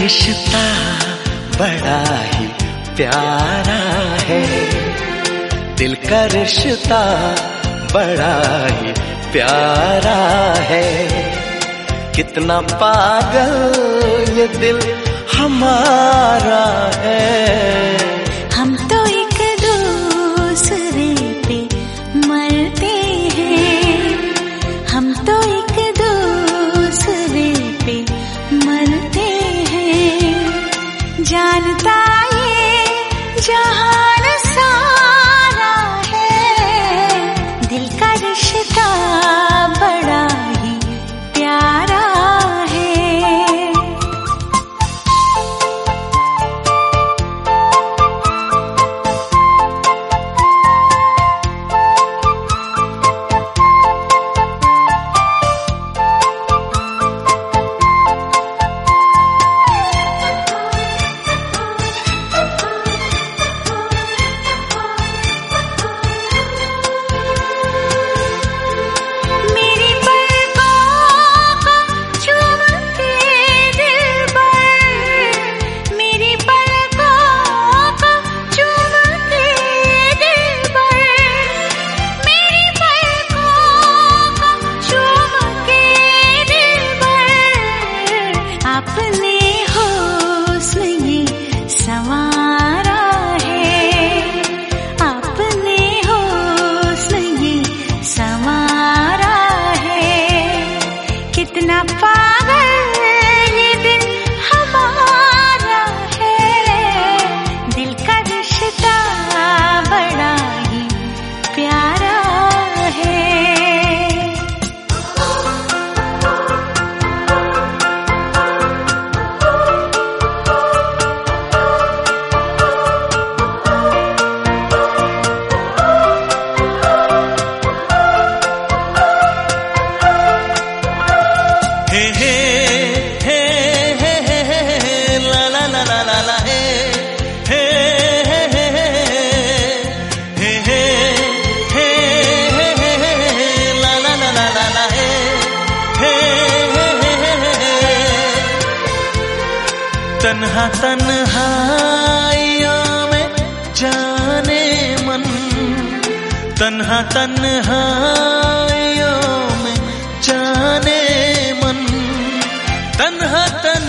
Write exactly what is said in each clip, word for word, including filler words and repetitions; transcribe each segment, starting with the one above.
रिश्ता बड़ा ही प्यारा है, दिल का रिश्ता बड़ा ही प्यारा है। कितना पागल ये दिल हमारा है। हम तो एक दूसरे पे मरते हैं, हम तो एक दूसरे पे मरते हैं। जानता ये जहान सारा है, दिल का रिश्ता बड़ा ही प्यारा है। तन्हा तन्हाइयों में जाने मन, तन्हा तन्हाइयों में जाने मन, तन्हा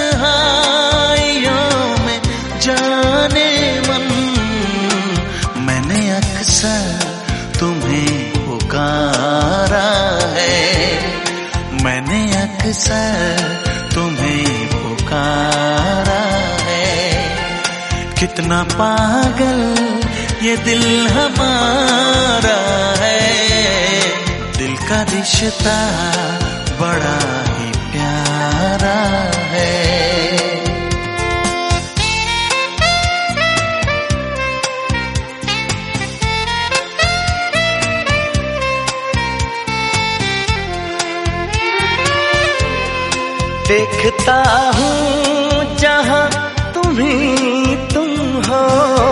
तन्हाइयों में जाने मन। मैंने अक्सर तुम्हें पुकारा है, मैंने अक्सर तुम्हें पुकारा है। कितना पागल ये दिल हमारा है, दिल का रिश्ता बड़ा ही प्यारा है। देखता हूँ जहाँ तुम ही तुम हो,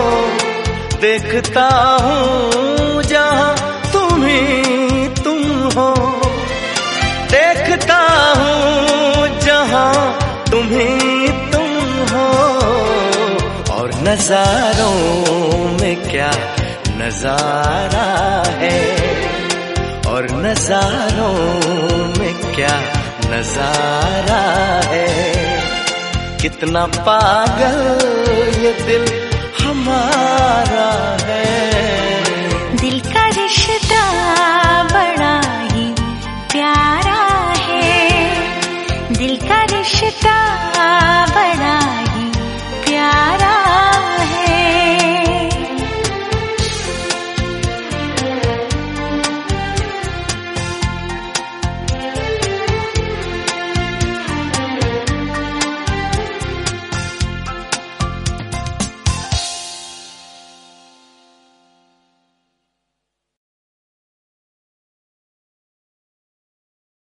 देखता हूँ जहाँ तुम ही तुम हो, देखता हूँ जहाँ तुम ही तुम हो। और नजारों में क्या नजारा है, और नजारों में क्या नजारा है। कितना पागल ये दिल हमारा है।